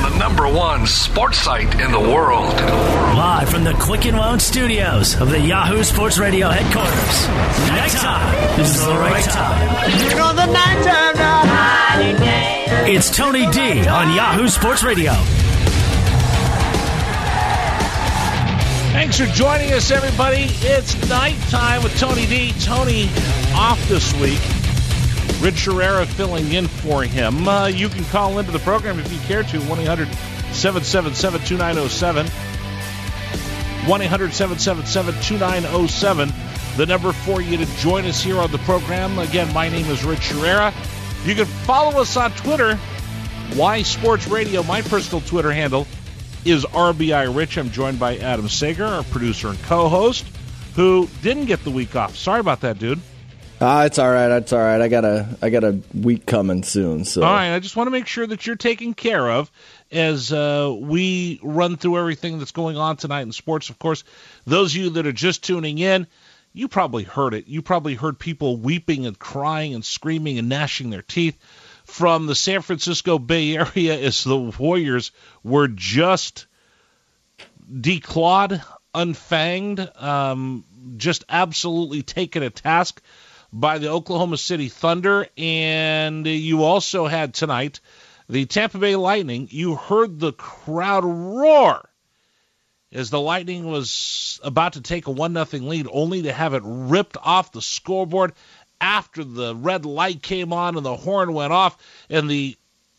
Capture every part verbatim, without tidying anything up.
the number one sports site in the world. Live from the Quicken Loan Studios of the Yahoo Sports Radio headquarters. Nighttime is the right time. You know the nighttime now. It's Tony D on Yahoo Sports Radio. Thanks for joining us, everybody. It's nighttime with Tony D. Tony off this week. Rich Herrera filling in for him. Uh, you can call into the program if you care to. one eight hundred seven seven seven two nine zero seven. one eight hundred seven seven seven two nine zero seven. The number for you to join us here on the program. Again, my name is Rich Herrera. You can follow us on Twitter. Y Sports Radio. My personal Twitter handle is R B I Rich. I'm joined by Adam Sager, our producer and co-host, who didn't get the week off. Sorry about that, dude. Ah, uh, it's all right. It's all right. I got a I got a week coming soon. So all right. I just want to make sure that you're taken care of as uh, we run through everything that's going on tonight in sports. Of course, those of you that are just tuning in, you probably heard it. You probably heard people weeping and crying and screaming and gnashing their teeth from the San Francisco Bay Area as the Warriors were just declawed, unfanged, um, just absolutely taken a task by the Oklahoma City Thunder. And you also had tonight the Tampa Bay Lightning. You heard the crowd roar as the Lightning was about to take a one nothing lead, only to have it ripped off the scoreboard after the red light came on and the horn went off and the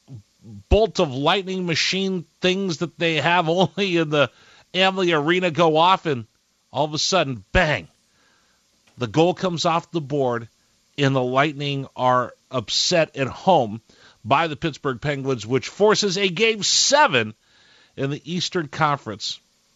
bolt of lightning machine things that they have only in the Amalie Arena go off, and all of a sudden, bang, the goal comes off the board, and the Lightning are upset at home by the Pittsburgh Penguins, which forces a Game seven in the Eastern Conference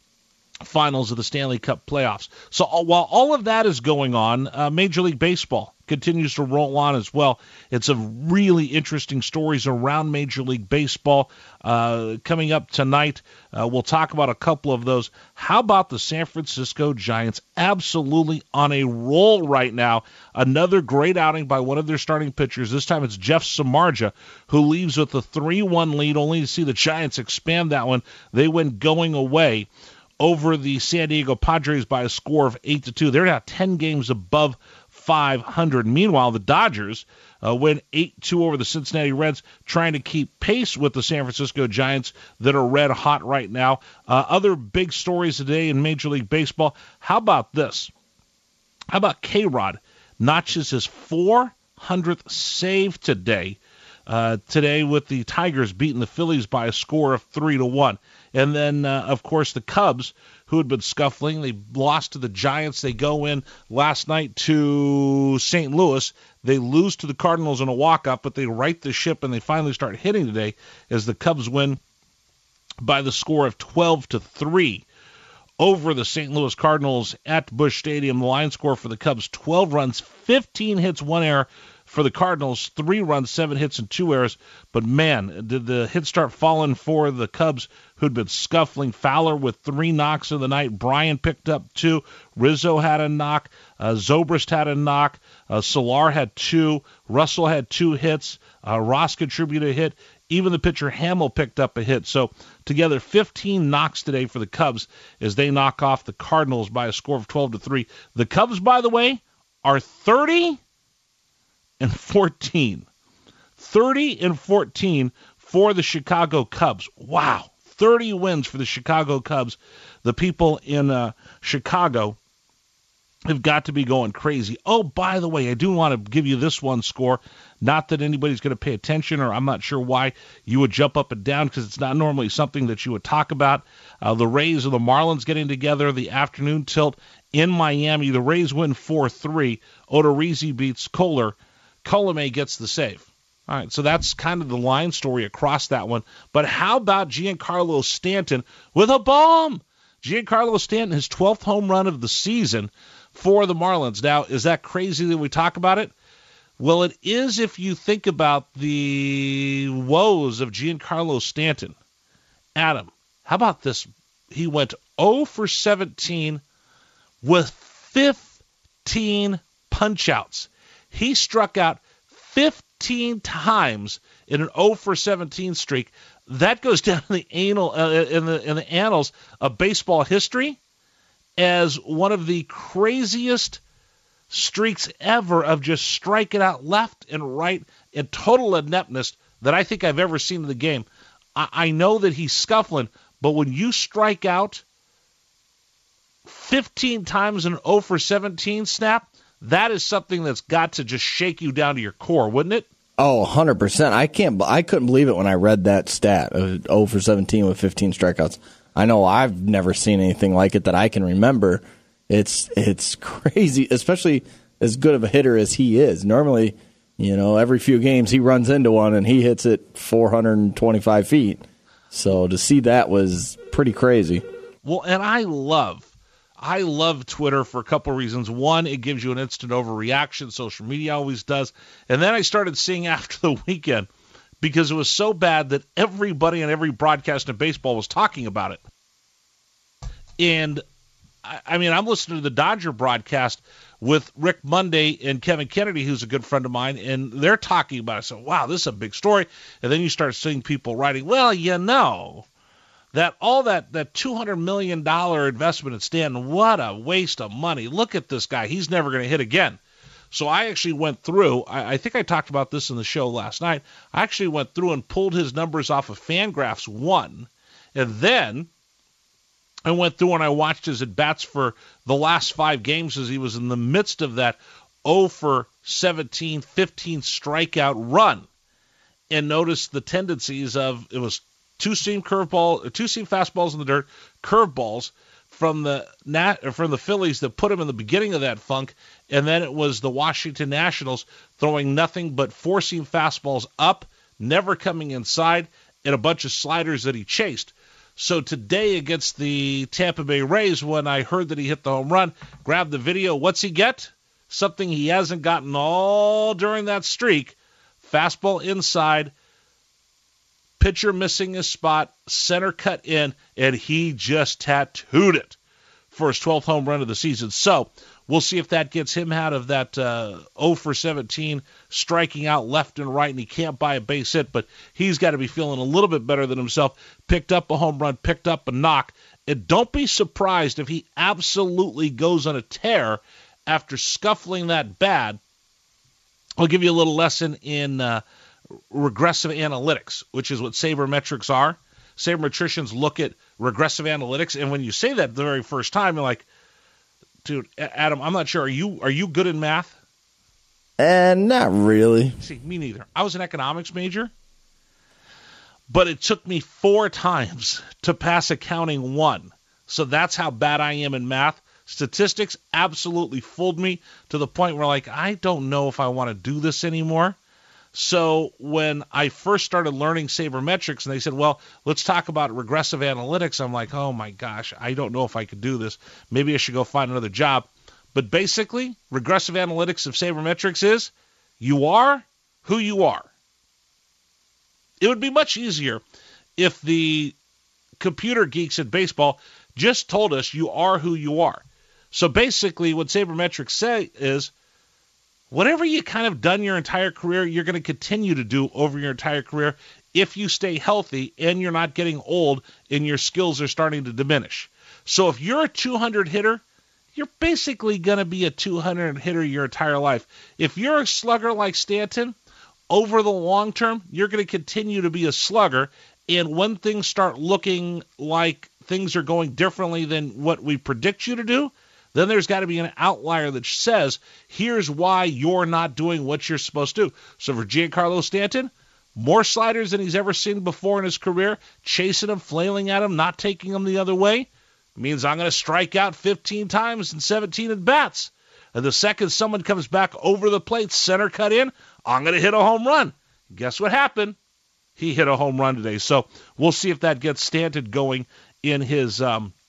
Finals of the Stanley Cup playoffs. So uh, while all of that is going on, uh, Major League Baseball continues to roll on as well. It's a really interesting stories around Major League Baseball uh, coming up tonight. Uh, we'll talk about a couple of those. How about the San Francisco Giants? Absolutely on a roll right now. Another great outing by one of their starting pitchers. This time it's Jeff Samardzija, who leaves with a three one lead, only to see the Giants expand that one. They went going away over the San Diego Padres by a score of eight to two. They're now ten games above five hundred. Meanwhile, the Dodgers uh, win eight two over the Cincinnati Reds, trying to keep pace with the San Francisco Giants that are red hot right now. Uh, other big stories today in Major League Baseball. How about this? How about K-Rod notches his four hundredth save today, uh, today with the Tigers beating the Phillies by a score of three to one. And then, uh, of course, the Cubs, who had been scuffling, they lost to the Giants. They go in last night to Saint Louis. They lose to the Cardinals in a walk-up, but they right the ship and they finally start hitting today as the Cubs win by the score of twelve to three over the Saint Louis Cardinals at Busch Stadium. The line score for the Cubs, twelve runs, fifteen hits, one error. For the Cardinals, three runs, seven hits, and two errors. But, man, did the hits start falling for the Cubs, who'd been scuffling. Fowler with three knocks of the night. Bryan picked up two. Rizzo had a knock. Uh, Zobrist had a knock. Uh, Solar had two. Russell had two hits. Uh, Ross contributed a hit. Even the pitcher Hamill picked up a hit. So, together, fifteen knocks today for the Cubs as they knock off the Cardinals by a score of twelve to three. The Cubs, by the way, are thirty and fourteen. thirty and fourteen for the Chicago Cubs. Wow. thirty wins for the Chicago Cubs. The people in uh, Chicago have got to be going crazy. Oh, by the way, I do want to give you this one score. Not that anybody's going to pay attention, or I'm not sure why you would jump up and down, because it's not normally something that you would talk about. Uh, the Rays and the Marlins getting together, the afternoon tilt in Miami. The Rays win four three. Odorizzi beats Kohler. Colomé gets the save. All right, so that's kind of the line story across that one. But how about Giancarlo Stanton with a bomb? Giancarlo Stanton, his twelfth home run of the season for the Marlins. Now, is that crazy that we talk about it? Well, it is if you think about the woes of Giancarlo Stanton. Adam, how about this? He went oh for seventeen with fifteen punch-outs. He struck out fifteen times in an oh for seventeen streak that goes down in the anal uh, in the in the annals of baseball history as one of the craziest streaks ever of just striking out left and right in total ineptness that I think I've ever seen in the game. I, I know that he's scuffling, but when you strike out fifteen times in an oh for seventeen snap, that is something that's got to just shake you down to your core, wouldn't it? Oh, one hundred percent. I can't. I couldn't believe it when I read that stat of oh for seventeen with fifteen strikeouts. I know I've never seen anything like it that I can remember. It's it's crazy, especially as good of a hitter as he is. Normally, you know, every few games he runs into one and he hits it four hundred twenty-five feet. So to see that was pretty crazy. Well, and I love, I love Twitter for a couple of reasons. One, it gives you an instant overreaction. Social media always does. And then I started seeing after the weekend, because it was so bad that everybody on every broadcast in baseball was talking about it. And, I, I mean, I'm listening to the Dodger broadcast with Rick Monday and Kevin Kennedy, who's a good friend of mine, and they're talking about it. So, wow, this is a big story. And then you start seeing people writing, well, you know, that all that, that two hundred million dollars investment in Stanton, what a waste of money. Look at this guy. He's never going to hit again. So I actually went through, I, I think I talked about this in the show last night. I actually went through and pulled his numbers off of Fangraphs one, and then I went through and I watched his at-bats for the last five games as he was in the midst of that oh for seventeen, fifteen strikeout run, and noticed the tendencies of, it was two-seam curveball, two-seam fastballs in the dirt, curveballs from the Nat, or from the Phillies that put him in the beginning of that funk, and then it was the Washington Nationals throwing nothing but four-seam fastballs up, never coming inside, and a bunch of sliders that he chased. So today against the Tampa Bay Rays, when I heard that he hit the home run, grabbed the video, what's he get? Something he hasn't gotten all during that streak. Fastball inside, pitcher missing his spot, center cut in, and he just tattooed it for his twelfth home run of the season. So we'll see if that gets him out of that uh, oh for seventeen, striking out left and right, and he can't buy a base hit, but he's got to be feeling a little bit better than himself. Picked up a home run, picked up a knock, and don't be surprised if he absolutely goes on a tear after scuffling that bad. I'll give you a little lesson in uh, regressive analytics, which is what sabermetrics are. Sabermetricians look at regressive analytics, and when you say that the very first time, you're like, dude, Adam, I'm not sure. Are you are you good in math? And not really. See, me neither. I was an economics major, but it took me four times to pass accounting one. So that's how bad I am in math. Statistics absolutely fooled me to the point where, like, I don't know if I want to do this anymore. So when I first started learning sabermetrics and they said, well, let's talk about regressive analytics, I'm like, oh my gosh, I don't know if I could do this. Maybe I should go find another job. But basically, regressive analytics of sabermetrics is you are who you are. It would be much easier if the computer geeks in baseball just told us you are who you are. So basically what sabermetrics say is, whatever you kind of done your entire career, you're going to continue to do over your entire career if you stay healthy and you're not getting old and your skills are starting to diminish. So if you're a two hundred hitter, you're basically going to be a two hundred hitter your entire life. If you're a slugger like Stanton, over the long term, you're going to continue to be a slugger. And when things start looking like things are going differently than what we predict you to do, then there's got to be an outlier that says, here's why you're not doing what you're supposed to do. So for Giancarlo Stanton, more sliders than he's ever seen before in his career, chasing him, flailing at him, not taking him the other way, means I'm going to strike out fifteen times and seventeen at bats. And the second someone comes back over the plate, center cut in, I'm going to hit a home run. Guess what happened? He hit a home run today. So we'll see if that gets Stanton going in his um, –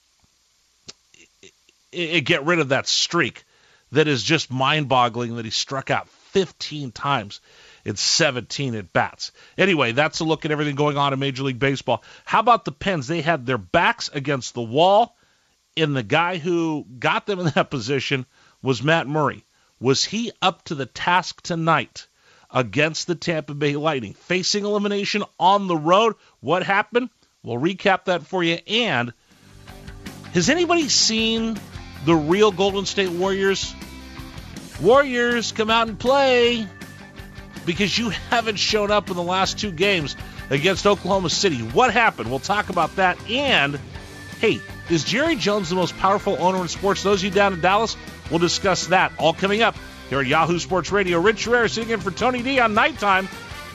it, get rid of that streak that is just mind-boggling that he struck out fifteen times in seventeen at-bats. Anyway, that's a look at everything going on in Major League Baseball. How about the Pens? They had their backs against the wall, and the guy who got them in that position was Matt Murray. Was he up to the task tonight against the Tampa Bay Lightning. Facing elimination on the road. What happened? We'll recap that for you. And has anybody seen the real Golden State Warriors? Warriors, come out and play, because you haven't shown up in the last two games against Oklahoma City. What happened? We'll talk about that. And, hey, is Jerry Jones the most powerful owner in sports? Those of you down in Dallas, we'll discuss that. All coming up here at Yahoo Sports Radio. Rich Herrera sitting in for Tony D on Nighttime.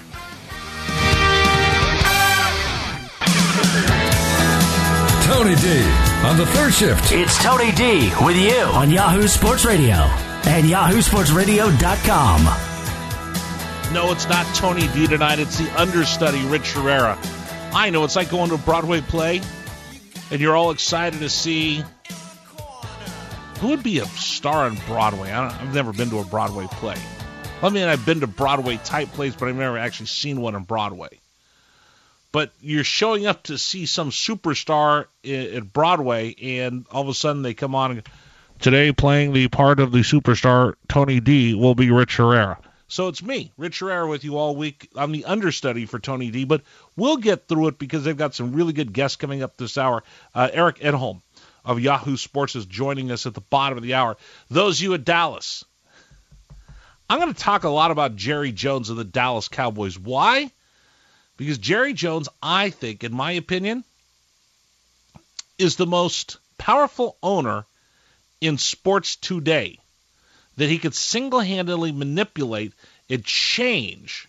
Tony D on the third shift. It's Tony D with you on Yahoo Sports Radio and yahoo sports radio dot com. No, it's not Tony D tonight. It's the understudy, Rich Herrera. I know, it's like going to a Broadway play, and you're all excited to see who would be a star on Broadway. I don't, I've never been to a Broadway play. I mean, I've been to Broadway-type plays, but I've never actually seen one on Broadway. But you're showing up to see some superstar at Broadway, and all of a sudden they come on and today playing the part of the superstar Tony D will be Rich Herrera. So it's me, Rich Herrera, with you all week. I'm the understudy for Tony D, but we'll get through it because they've got some really good guests coming up this hour. Uh, Eric Edholm of Yahoo Sports is joining us at the bottom of the hour. Those of you at Dallas, I'm going to talk a lot about Jerry Jones of the Dallas Cowboys. Why? Because Jerry Jones, I think, in my opinion, is the most powerful owner in sports today, that he could single-handedly manipulate and change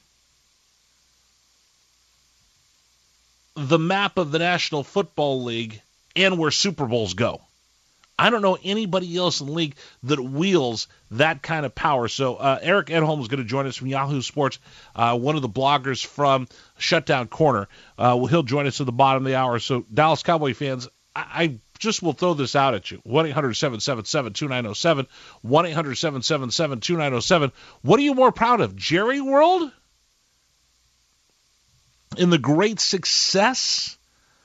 the map of the National Football League and where Super Bowls go. I don't know anybody else in the league that wields that kind of power. So uh, Eric Edholm is going to join us from Yahoo Sports, uh, one of the bloggers from Shutdown Corner. Uh, well, he'll join us at the bottom of the hour. So Dallas Cowboy fans, I, I just will throw this out at you. one eight hundred seven seven seven two nine zero seven, one eight hundred seven seven seven two nine zero seven. What are you more proud of, Jerry World? In the great success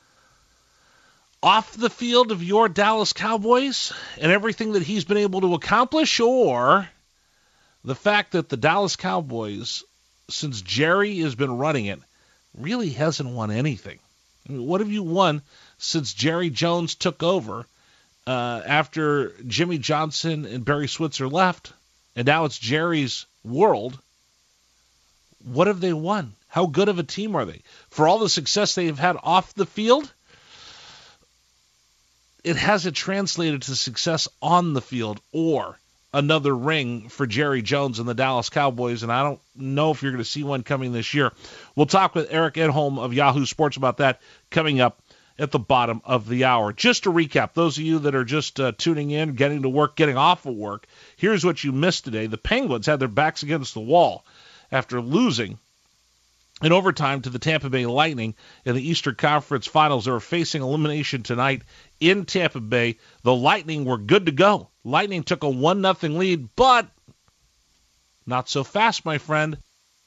off the field of your Dallas Cowboys and everything that he's been able to accomplish, or the fact that the Dallas Cowboys, since Jerry has been running it, really hasn't won anything? I mean, what have you won since Jerry Jones took over uh, after Jimmy Johnson and Barry Switzer left, and now it's Jerry's world? What have they won? How good of a team are they? For all the success they've had off the field, it hasn't translated to success on the field or another ring for Jerry Jones and the Dallas Cowboys, and I don't know if you're going to see one coming this year. We'll talk with Eric Edholm of Yahoo Sports about that coming up at the bottom of the hour. Just to recap, those of you that are just uh, tuning in, getting to work, getting off of work, here's what you missed today. The Penguins had their backs against the wall after losing in overtime to the Tampa Bay Lightning in the Eastern Conference Finals. They were facing elimination tonight in Tampa Bay. The Lightning were good to go. Lightning took a one nothing lead, but not so fast, my friend,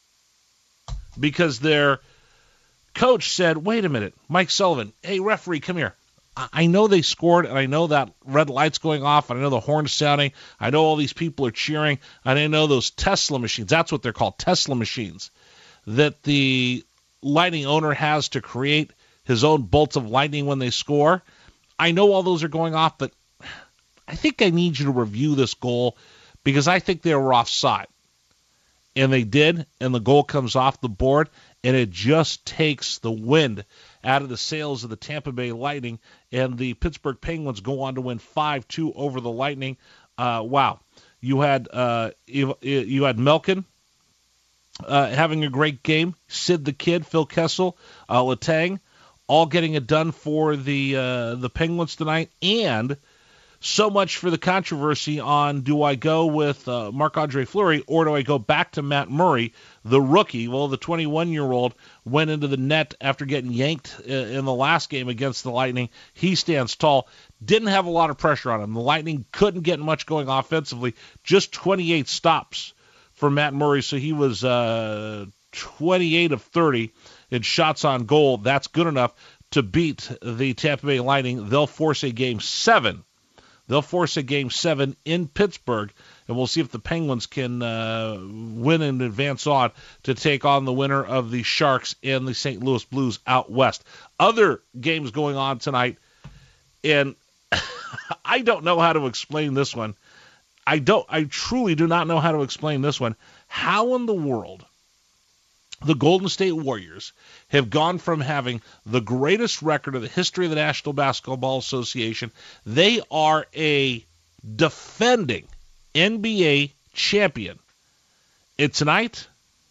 because their coach said, wait a minute, Mike Sullivan, hey, referee, come here. I know they scored, and I know that red light's going off, and I know the horn's sounding. I know all these people are cheering, and I know those Tesla machines, that's what they're called, Tesla machines, that the Lightning owner has to create his own bolts of lightning when they score. I know all those are going off, but I think I need you to review this goal because I think they were offside. And they did, and the goal comes off the board, and it just takes the wind out of the sails of the Tampa Bay Lightning, and the Pittsburgh Penguins go on to win five two over the Lightning. Uh, wow. You had uh, you, you had Melkin uh, having a great game. Sid the Kid, Phil Kessel, uh, Letang, all getting it done for the uh, the Penguins tonight. And so much for the controversy on, do I go with uh, Marc-Andre Fleury or do I go back to Matt Murray, the rookie? Well, the twenty-one-year-old went into the net after getting yanked in the last game against the Lightning. He stands tall. Didn't have a lot of pressure on him. The Lightning couldn't get much going offensively. Just twenty-eight stops for Matt Murray, so he was uh, twenty-eight of thirty in shots on goal. That's good enough to beat the Tampa Bay Lightning. They'll force a game seven They'll force a game seven in Pittsburgh, and we'll see if the Penguins can uh, win and advance on to take on the winner of the Sharks and the Saint Louis Blues out west. Other games going on tonight, and I don't know how to explain this one. I don't. I truly do not know how to explain this one. How in the world the Golden State Warriors have gone from having the greatest record of the history of the National Basketball Association? They are a defending N B A champion. And tonight,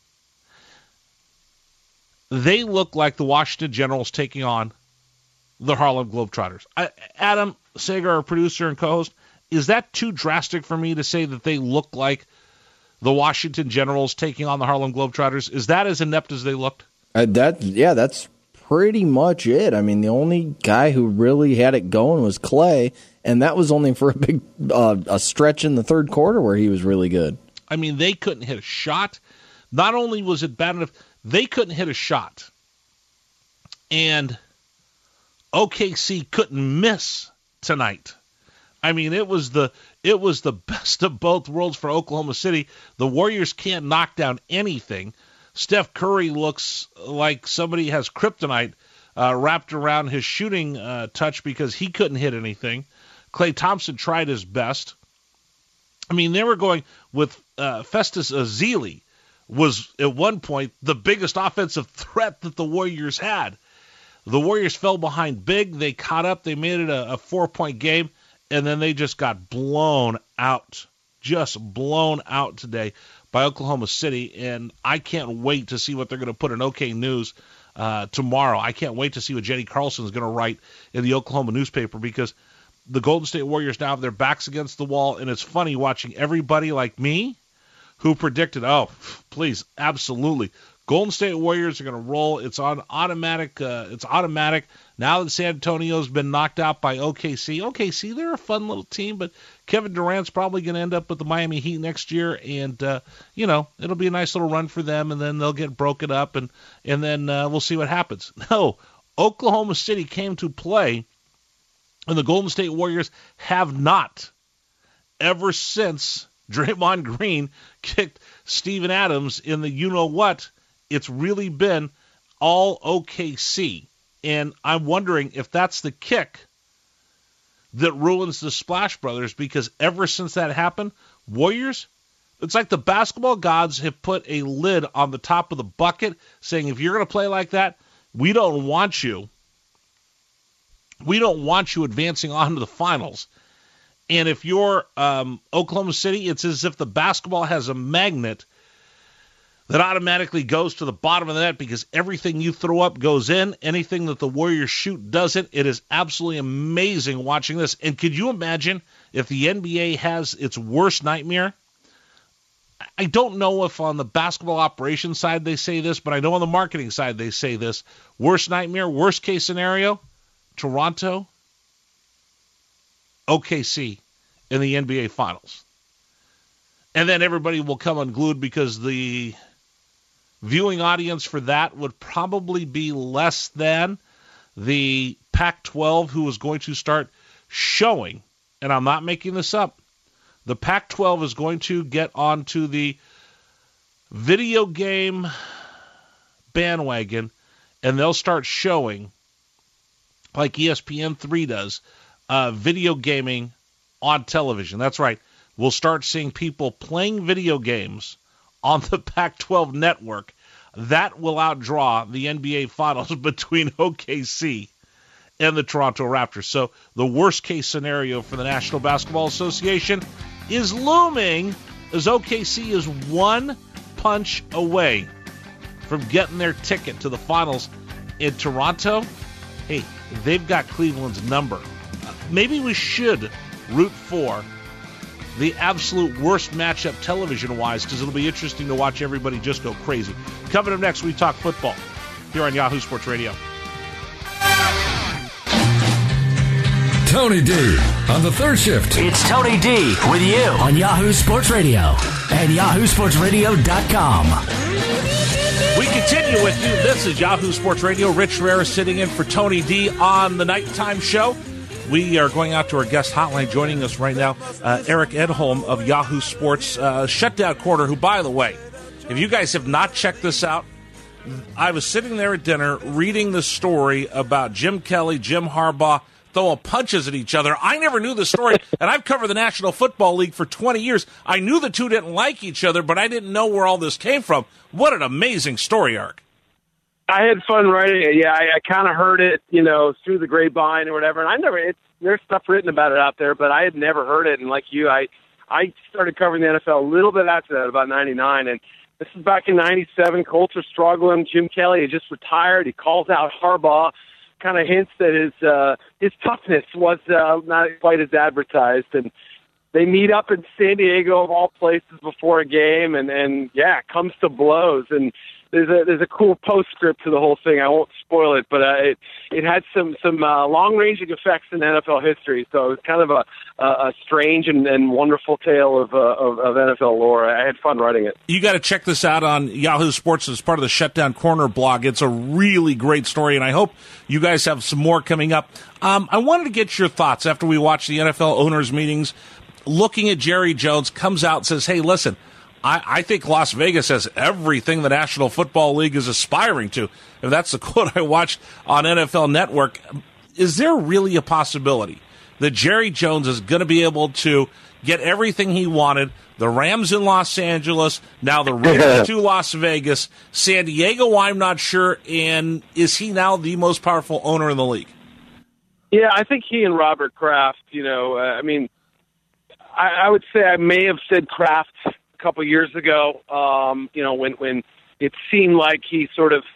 they look like the Washington Generals taking on the Harlem Globetrotters. I, Adam Sager, our producer and co-host, is that too drastic for me to say that they look like the Washington Generals taking on the Harlem Globetrotters? Is that as inept as they looked? Uh, that yeah, that's pretty much it. I mean, the only guy who really had it going was Clay, and that was only for a big uh, a stretch in the third quarter where he was really good. I mean, they couldn't hit a shot. Not only was it bad enough, they couldn't hit a shot. And O K C couldn't miss tonight. I mean, it was the it was the best of both worlds for Oklahoma City. The Warriors can't knock down anything. Steph Curry looks like somebody has kryptonite uh, wrapped around his shooting uh, touch because he couldn't hit anything. Klay Thompson tried his best. I mean, they were going with uh, Festus Ezeli was at one point the biggest offensive threat that the Warriors had. The Warriors fell behind big. They caught up. They made it a, a four-point game. And then they just got blown out, just blown out today by Oklahoma City. And I can't wait to see what they're going to put in OK News uh, tomorrow. I can't wait to see what Jenny Carlson is going to write in the Oklahoma newspaper, because the Golden State Warriors now have their backs against the wall. And it's funny watching everybody like me who predicted, oh, please, absolutely, Golden State Warriors are going to roll. It's on automatic. Uh, it's automatic. Now that San Antonio's been knocked out by O K C, O K C, they're a fun little team, but Kevin Durant's probably going to end up with the Miami Heat next year, and, uh, you know, it'll be a nice little run for them, and then they'll get broken up, and, and then uh, we'll see what happens. No, Oklahoma City came to play, and the Golden State Warriors have not, ever since Draymond Green kicked Steven Adams in the you-know-what. It's really been all O K C. And I'm wondering if that's the kick that ruins the Splash Brothers, because ever since that happened, Warriors, it's like the basketball gods have put a lid on the top of the bucket saying, if you're going to play like that, we don't want you. We don't want you advancing on to the finals. And if you're um, Oklahoma City, it's as if the basketball has a magnet that automatically goes to the bottom of the net, because everything you throw up goes in. Anything that the Warriors shoot doesn't. It is absolutely amazing watching this. And could you imagine if the N B A has its worst nightmare? I don't know if on the basketball operations side they say this, but I know on the marketing side they say this. Worst nightmare, worst case scenario, Toronto, O K C in the N B A Finals. And then everybody will come unglued, because the viewing audience for that would probably be less than the Pac twelve, who is going to start showing, and I'm not making this up, the Pac twelve is going to get onto the video game bandwagon, and they'll start showing, like E S P N three does, uh, video gaming on television. That's right. We'll start seeing people playing video games on the Pac twelve network. That will outdraw the N B A Finals between O K C and the Toronto Raptors. So the worst case scenario for the National Basketball Association is looming, as O K C is one punch away from getting their ticket to the Finals. In Toronto, hey, they've got Cleveland's number. Maybe we should root for the absolute worst matchup television-wise, because it'll be interesting to watch everybody just go crazy. Coming up next, we talk football here on Yahoo Sports Radio. Tony D on the third shift. It's Tony D with you on Yahoo Sports Radio and yahoo sports radio dot com. We continue with you. This is Yahoo Sports Radio. Rich Rivera sitting in for Tony D on the nighttime show. We are going out to our guest hotline. Joining us right now, uh, Eric Edholm of Yahoo Sports uh, Shutdown Corner, who, by the way, if you guys have not checked this out, I was sitting there at dinner reading the story about Jim Kelly, Jim Harbaugh throwing punches at each other. I never knew the story, and I've covered the National Football League for twenty years. I knew the two didn't like each other, but I didn't know where all this came from. What an amazing story, Eric. I had fun writing it. Yeah, I, I kind of heard it, you know, through the grapevine or whatever. And I never, it's, there's stuff written about it out there, but I had never heard it. And like you, I, I started covering the N F L a little bit after that, about ninety-nine. And this is back in ninety-seven. Colts are struggling. Jim Kelly had just retired. He calls out Harbaugh, kind of hints that his uh, his toughness was uh, not quite as advertised. And they meet up in San Diego, of all places, before a game. And, and yeah, it comes to blows. And There's a there's a cool postscript to the whole thing. I won't spoil it, but uh, it it had some some uh, long ranging effects in N F L history. So it's kind of a a strange and, and wonderful tale of, uh, of of N F L lore. I had fun writing it. You got to check this out on Yahoo Sports as part of the Shutdown Corner blog. It's a really great story, and I hope you guys have some more coming up. Um, I wanted to get your thoughts after we watched the N F L owners meetings. Looking at Jerry Jones, comes out and says, "Hey, listen. I, I think Las Vegas has everything the National Football League is aspiring to." If that's the quote I watched on N F L Network, is there really a possibility that Jerry Jones is going to be able to get everything he wanted? The Rams in Los Angeles, now the Raiders to Las Vegas, San Diego, I'm not sure, and is he now the most powerful owner in the league? Yeah, I think he and Robert Kraft, you know, uh, I mean, I, I would say I may have said Kraft couple years ago, um, you know, when, when it seemed like he sort of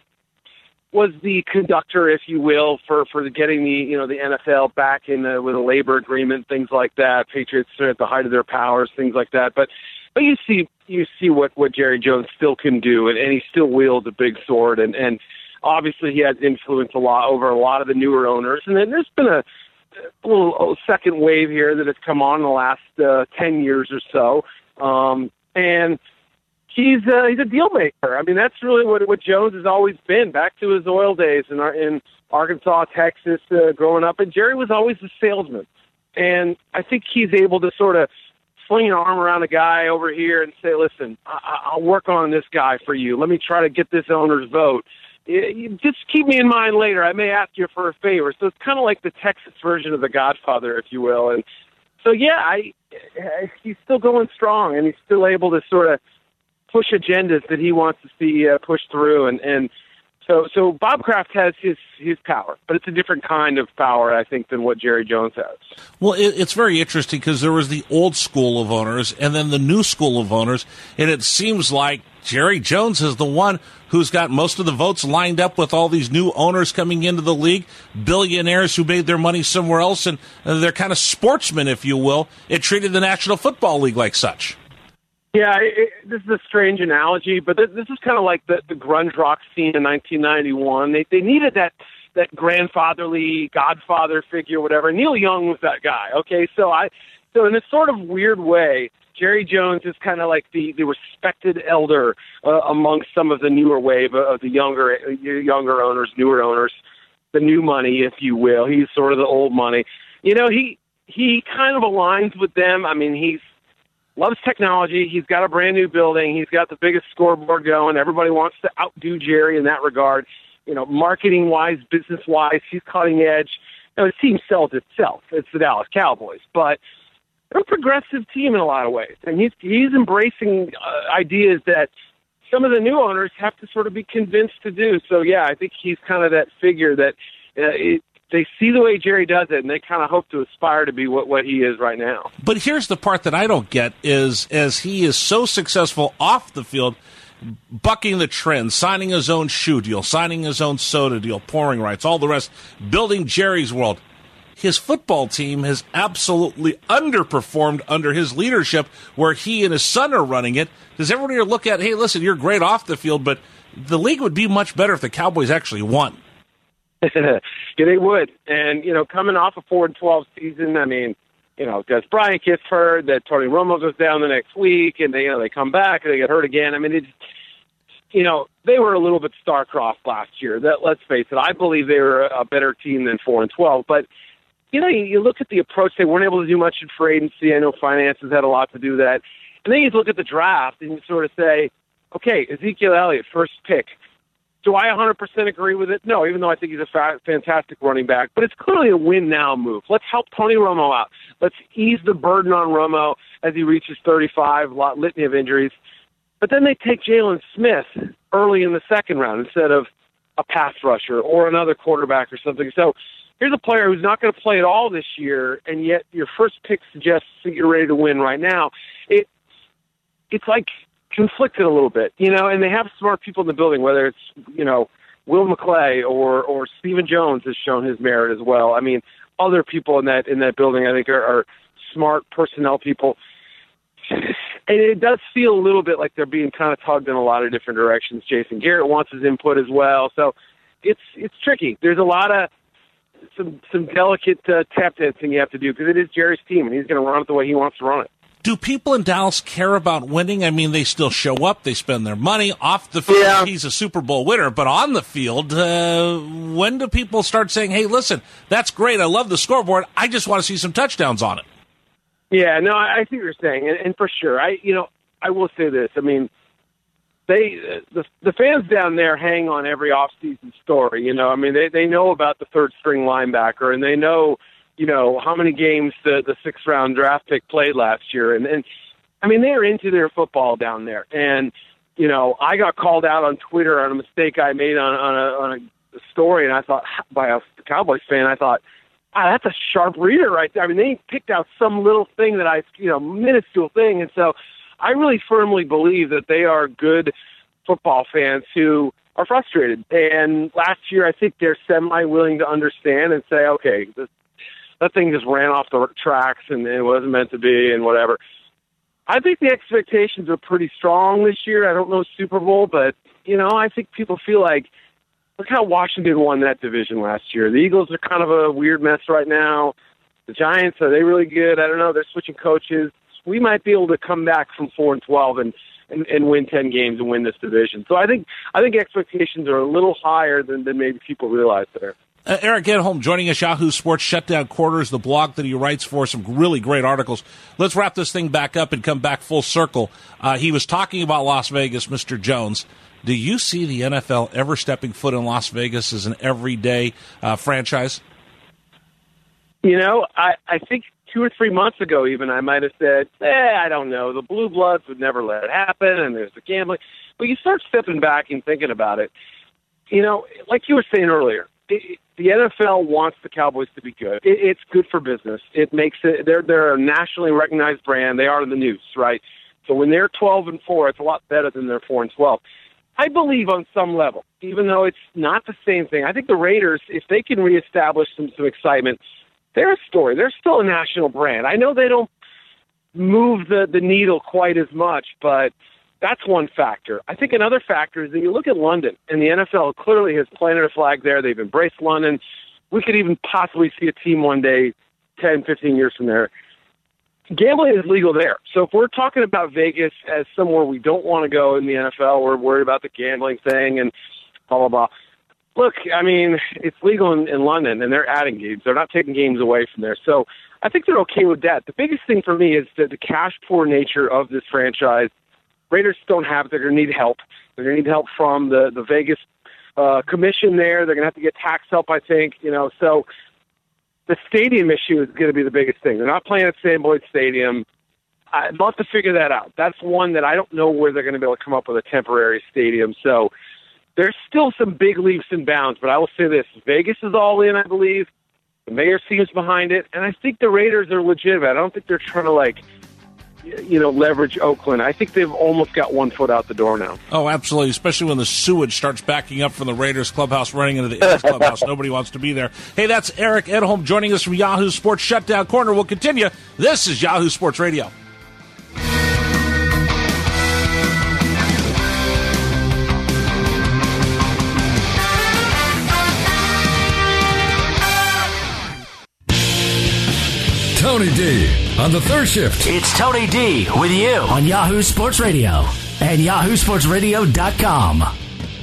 was the conductor, if you will, for, for getting the, you know, the N F L back in the, with a labor agreement, things like that. Patriots are at the height of their powers, things like that. But, but you see, you see what, what Jerry Jones still can do, and, and he still wields a big sword. And, and obviously he has influence a lot over a lot of the newer owners. And then there's been a, a little a second wave here that has come on in the last uh, ten years or so. Um, And he's uh, he's a deal maker. I mean, that's really what what Jones has always been. Back to his oil days in in Arkansas, Texas, uh, growing up, and Jerry was always a salesman. And I think he's able to sort of fling an arm around a guy over here and say, "Listen, I- I'll work on this guy for you. Let me try to get this owner's vote. It, just keep me in mind later. I may ask you for a favor." So it's kind of like the Texas version of The Godfather, if you will. And so, yeah, I. he's still going strong, and he's still able to sort of push agendas that he wants to see uh, pushed through. And, and so, so Bob Kraft has his, his power, but it's a different kind of power, I think, than what Jerry Jones has. Well, it, it's very interesting because there was the old school of owners and then the new school of owners, and it seems like Jerry Jones is the one who's got most of the votes lined up with all these new owners coming into the league, billionaires who made their money somewhere else, and they're kind of sportsmen, if you will. It treated the National Football League like such. Yeah, it, it, this is a strange analogy, but this, this is kind of like the, the grunge rock scene in nineteen ninety-one. They they needed that that grandfatherly godfather figure, whatever. Neil Young was that guy. Okay, so I so in a sort of weird way, Jerry Jones is kind of like the, the respected elder uh, amongst some of the newer wave of the younger younger owners, newer owners, the new money, if you will. He's sort of the old money. You know, he he kind of aligns with them. I mean, he's loves technology. He's got a brand new building. He's got the biggest scoreboard going. Everybody wants to outdo Jerry in that regard. You know, marketing wise, business wise, he's cutting edge. You know, his team sells itself. It's the Dallas Cowboys, but they're a progressive team in a lot of ways, and he's he's embracing uh, ideas that some of the new owners have to sort of be convinced to do. So yeah, I think he's kind of that figure that uh, it, they see the way Jerry does it, and they kind of hope to aspire to be what, what he is right now. But here's the part that I don't get is as he is so successful off the field, bucking the trend, signing his own shoe deal, signing his own soda deal, pouring rights, all the rest, building Jerry's world. His football team has absolutely underperformed under his leadership where he and his son are running it. Does everybody look at, hey, listen, you're great off the field, but the league would be much better if the Cowboys actually won? Yeah, they would. And, you know, coming off a four and twelve season, I mean, you know, Des Bryant gets hurt, that Tony Romo goes down the next week, and they, you know, they come back and they get hurt again. I mean, it's, you know, they were a little bit star-crossed last year. That, let's face it, I believe they were a better team than four and twelve, but you know, you, you look at the approach. They weren't able to do much in free agency. I know finances had a lot to do with that. And then you look at the draft and you sort of say, okay, Ezekiel Elliott, first pick. Do I one hundred percent agree with it? No, even though I think he's a fa- fantastic running back. But it's clearly a win-now move. Let's help Tony Romo out. Let's ease the burden on Romo as he reaches thirty-five, a lot litany of injuries. But then they take Jalen Smith early in the second round instead of a pass rusher or another quarterback or something. So here's a player who's not going to play at all this year, and yet your first pick suggests that you're ready to win right now. It It's like conflicted a little bit, you know, and they have smart people in the building, whether it's, you know, Will McClay or, or Stephen Jones has shown his merit as well. I mean, other people in that, in that building, I think are, are smart personnel people. And it does feel a little bit like they're being kind of tugged in a lot of different directions. Jason Garrett wants his input as well. So it's, it's tricky. There's a lot of some, some delicate uh, tap dancing you have to do because it is Jerry's team and he's going to run it the way he wants to run it. Do people in Dallas care about winning? I mean, they still show up. They spend their money. Off the field, yeah. He's a Super Bowl winner. But on the field, uh, when do people start saying, hey, listen, that's great. I love the scoreboard. I just want to see some touchdowns on it. Yeah, no, I see what you're saying. And, and for sure, I, you know, I will say this. I mean, they the, the fans down there hang on every offseason story. You know, I mean, they, they know about the third-string linebacker, and they know – you know, how many games the, the sixth-round draft pick played last year. And, and, I mean, they're into their football down there. And, you know, I got called out on Twitter on a mistake I made on, on, a, on a story, and I thought, by a Cowboys fan, I thought, ah, that's a sharp reader right there. I mean, they picked out some little thing that I, you know, minuscule thing. And so I really firmly believe that they are good football fans who are frustrated. And last year, I think they're semi-willing to understand and say, okay, this, that thing just ran off the tracks and it wasn't meant to be and whatever. I think the expectations are pretty strong this year. I don't know Super Bowl, but, you know, I think people feel like, look how Washington won that division last year. The Eagles are kind of a weird mess right now. The Giants, are they really good? I don't know. They're switching coaches. We might be able to come back from four and twelve and, and, and win ten games and win this division. So I think I think expectations are a little higher than, than maybe people realize there. Uh, Eric Edholm joining us, Yahoo Sports Shutdown Quarters, the blog that he writes for, some really great articles. Let's wrap this thing back up and come back full circle. Uh, he was talking about Las Vegas, Mister Jones. Do you see the N F L ever stepping foot in Las Vegas as an everyday uh, franchise? You know, I, I think two or three months ago even I might have said, eh, I don't know. The Blue Bloods would never let it happen, and there's the gambling. But you start stepping back and thinking about it. You know, like you were saying earlier, it, the N F L wants the Cowboys to be good. It, it's good for business. It makes it. They're they're a nationally recognized brand. They are the news, right? So when they're twelve and four, it's a lot better than they're four and twelve. I believe on some level, even though it's not the same thing. I think the Raiders, if they can reestablish some some excitement, they're a story. They're still a national brand. I know they don't move the the needle quite as much, but that's one factor. I think another factor is that you look at London, and the N F L clearly has planted a flag there. They've embraced London. We could even possibly see a team one day, ten, fifteen years from there. Gambling is legal there. So if we're talking about Vegas as somewhere we don't want to go in the N F L, we're worried about the gambling thing and blah, blah, blah. Look, I mean, it's legal in, in London, and they're adding games. They're not taking games away from there. So I think they're okay with that. The biggest thing for me is the, the cash-poor nature of this franchise. Raiders don't have it. They're going to need help. They're going to need help from the, the Vegas uh, commission there. They're going to have to get tax help, I think. You know, so the stadium issue is going to be the biggest thing. They're not playing at Sam Boyd Stadium. I'd love to figure that out. That's one that I don't know where they're going to be able to come up with a temporary stadium. So there's still some big leaps and bounds, but I will say this. Vegas is all in, I believe. The mayor seems behind it, and I think the Raiders are legitimate. I don't think they're trying to, like, you know, leverage Oakland. I think they've almost got one foot out the door now. Oh, absolutely, especially when the sewage starts backing up from the Raiders clubhouse running into the Eagles clubhouse. Nobody wants to be there. Hey, that's Eric Edholm joining us from Yahoo Sports Shutdown Corner. We'll continue. This is Yahoo Sports Radio. Tony D on the third shift. It's Tony D with you on Yahoo Sports Radio and yahoo sports radio dot com.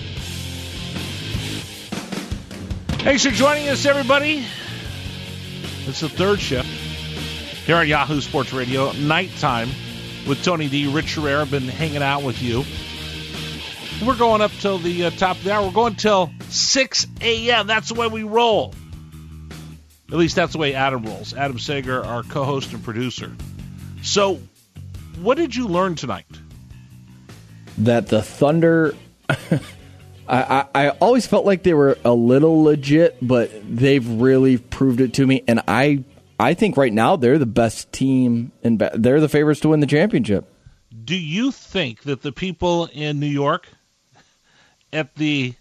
Thanks for joining us, everybody. It's the third shift here on Yahoo Sports Radio, nighttime with Tony D. Rich Herrera. Been hanging out with you. We're going up till the uh, top of the hour. We're going till six a.m. That's the way we roll. At least that's the way Adam rolls. Adam Sager, our co-host and producer. So, what did you learn tonight? That the Thunder, I, I, I always felt like they were a little legit, but they've really proved it to me. And I, I think right now they're the best team, and they're the favorites to win the championship. Do you think that the people in New York at the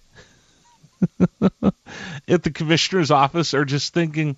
at the commissioner's office are just thinking,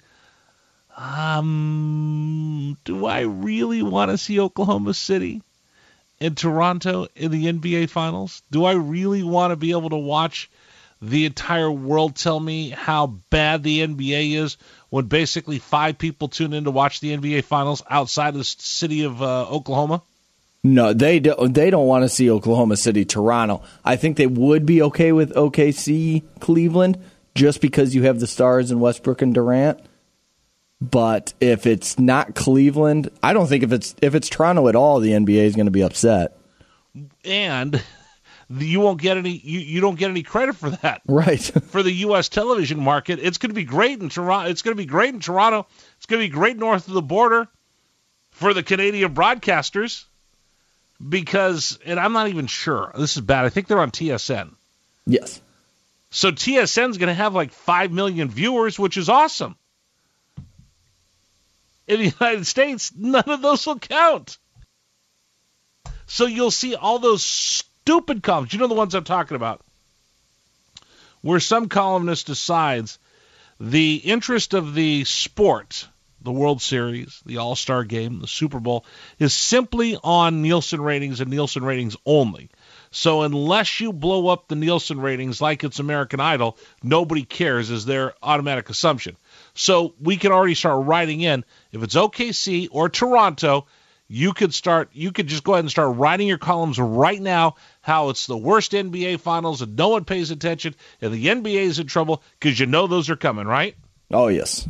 um, do I really want to see Oklahoma City and Toronto in the N B A Finals? Do I really want to be able to watch the entire world tell me how bad the N B A is when basically five people tune in to watch the N B A Finals outside of the city of uh, Oklahoma? No, they don't, they don't want to see Oklahoma City, Toronto. I think they would be okay with O K C, Cleveland, just because you have the stars in Westbrook and Durant. But if it's not Cleveland, I don't think if it's if it's Toronto at all, the N B A is going to be upset. And you won't get any you, you don't get any credit for that. Right. For the U S television market, it's going to be great in Toronto. It's going to be great in Toronto. It's going to be great north of the border for the Canadian broadcasters. Because, and I'm not even sure, this is bad, I think they're on T S N. Yes. So T S N's going to have like five million viewers, which is awesome. In the United States, none of those will count. So you'll see all those stupid columns, you know the ones I'm talking about, where some columnist decides the interest of the sport, the World Series, the All-Star Game, the Super Bowl, is simply on Nielsen ratings and Nielsen ratings only. So unless you blow up the Nielsen ratings like it's American Idol, nobody cares is their automatic assumption. So we can already start writing in, if it's O K C or Toronto, you could start. You could just go ahead and start writing your columns right now how it's the worst N B A Finals and no one pays attention and the N B A is in trouble because you know those are coming, right? Oh, yes.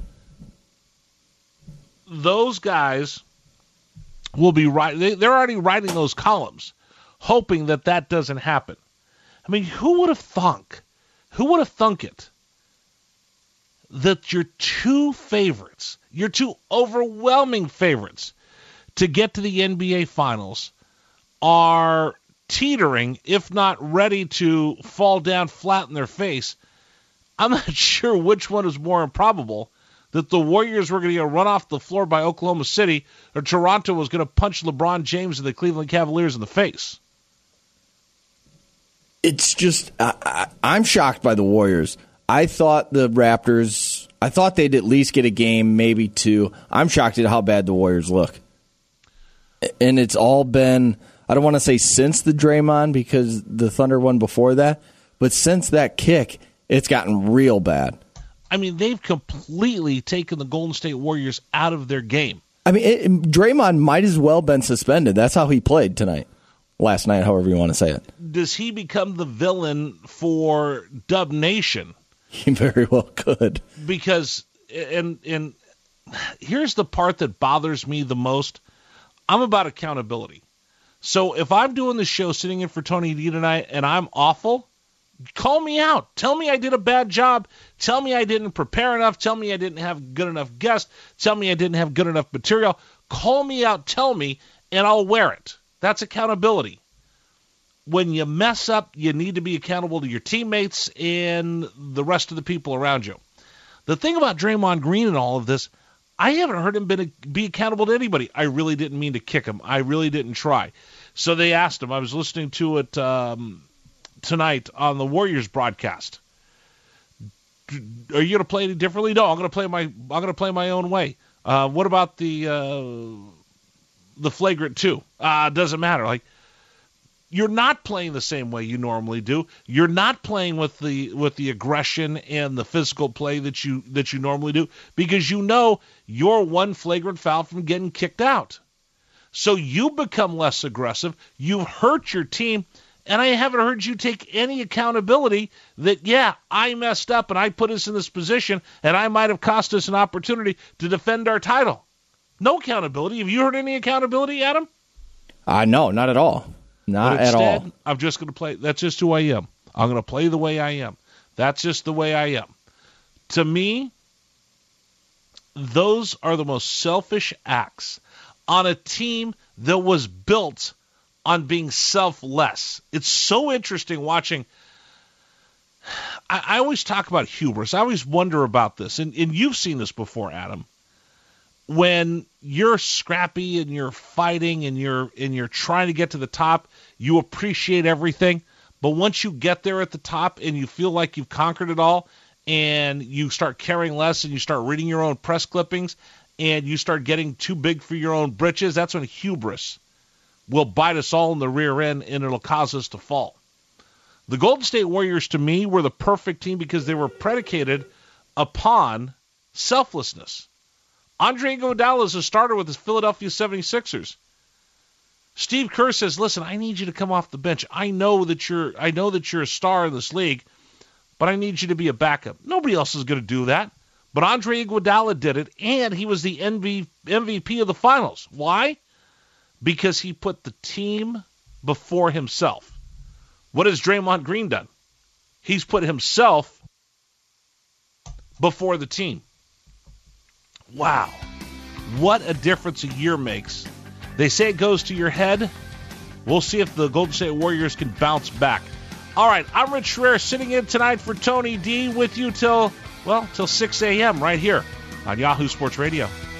Those guys will be right. They, they're already writing those columns, hoping that that doesn't happen. I mean, who would have thunk? Who would have thunk it that your two favorites, your two overwhelming favorites to get to the N B A Finals are teetering, if not ready to fall down flat in their face? I'm not sure which one is more improbable, that the Warriors were going to get run off the floor by Oklahoma City, or Toronto was going to punch LeBron James and the Cleveland Cavaliers in the face. It's just, I, I, I'm shocked by the Warriors. I thought the Raptors, I thought they'd at least get a game, maybe two. I'm shocked at how bad the Warriors look. And it's all been, I don't want to say since the Draymond, because the Thunder won before that, but since that kick, it's gotten real bad. I mean, they've completely taken the Golden State Warriors out of their game. I mean, it, Draymond might as well been suspended. That's how he played tonight. Last night, however you want to say it. Does he become the villain for Dub Nation? He very well could. Because, and, and here's the part that bothers me the most. I'm about accountability. So if I'm doing the show sitting in for Tony D tonight and I'm awful, call me out. Tell me I did a bad job. Tell me I didn't prepare enough. Tell me I didn't have good enough guests. Tell me I didn't have good enough material. Call me out. Tell me, and I'll wear it. That's accountability. When you mess up, you need to be accountable to your teammates and the rest of the people around you. The thing about Draymond Green and all of this, I haven't heard him be, be accountable to anybody. I really didn't mean to kick him. I really didn't try. So they asked him. I was listening to it um, tonight on the Warriors broadcast. Are you going to play any differently? No, I'm going to play my. I'm going to play my own way. Uh, what about the uh, the flagrant two? Uh, doesn't matter. Like, you're not playing the same way you normally do. You're not playing with the with the aggression and the physical play that you that you normally do, because you know you're one flagrant foul from getting kicked out. So you become less aggressive. You hurt your team, And I haven't heard you take any accountability that, yeah, I messed up and I put us in this position and I might have cost us an opportunity to defend our title. No accountability. Have you heard any accountability, Adam? Uh, no, not at all. Not but instead, at all. I'm just going to play. That's just who I am. I'm going to play the way I am. That's just the way I am. To me, those are the most selfish acts on a team that was built on being selfless. It's so interesting watching. I, I always talk about hubris. I always wonder about this, and, and you've seen this before, Adam. When you're scrappy and you're fighting and you're and you're trying to get to the top, you appreciate everything. But once you get there at the top and you feel like you've conquered it all, and you start caring less and you start reading your own press clippings and you start getting too big for your own britches, that's when hubris will bite us all in the rear end and it'll cause us to fall. The Golden State Warriors, to me, were the perfect team because they were predicated upon selflessness. Andre Iguodala is a starter with the Philadelphia seventy-sixers. Steve Kerr says, listen, I need you to come off the bench. I know that you're I know that you're a star in this league, but I need you to be a backup. Nobody else is going to do that. But Andre Iguodala did it, and he was the M V P of the finals. Why? Because he put the team before himself. What has Draymond Green done? He's put himself before the team. Wow. What a difference a year makes. They say it goes to your head. We'll see if the Golden State Warriors can bounce back. All right, I'm Rich Schreier sitting in tonight for Tony D with you till, well, till six a.m. right here on Yahoo Sports Radio.